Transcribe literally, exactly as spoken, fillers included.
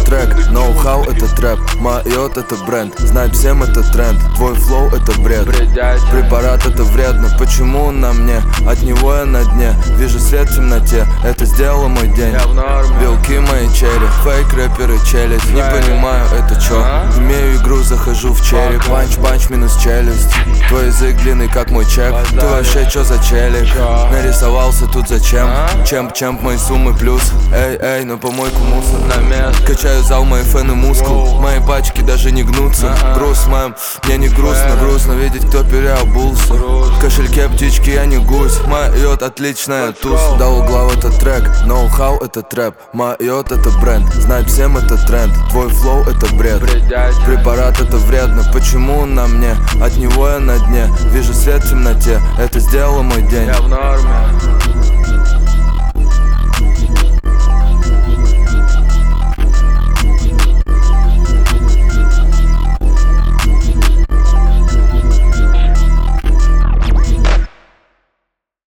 трек, ноу-хау это трэп, майот это бренд, знать всем это тренд, твой флоу это бред. Препарат это вредно, почему он на мне? От него я на дне, вижу свет в темноте, это сделало мой день. Белки мои черри, фейк рэперы челюсть, не понимаю это чё. Имею игру, захожу в череп, панч-панч минус челюсть. Твой язык длинный как мой чек, ты вообще чё за челик? Нарисовался тут зачем? Чемп-чемп мои суммы плюс. Эй, эй, на помойку мусор. Качаю зал, мои фэны мускул. Мои пачки даже не гнутся. Груз, мэм, мне не грустно. Грустно видеть, кто переобулся. В кошельке птички, я не гусь. Майот отличная туз. До угла в этот трек, ноу-хау это трэп, майот это бренд, знать всем это тренд, твой флоу это бред. Препарат это вредно, почему он на мне? От него я на дне, вижу свет в темноте, это сделало мой день. Я в норме.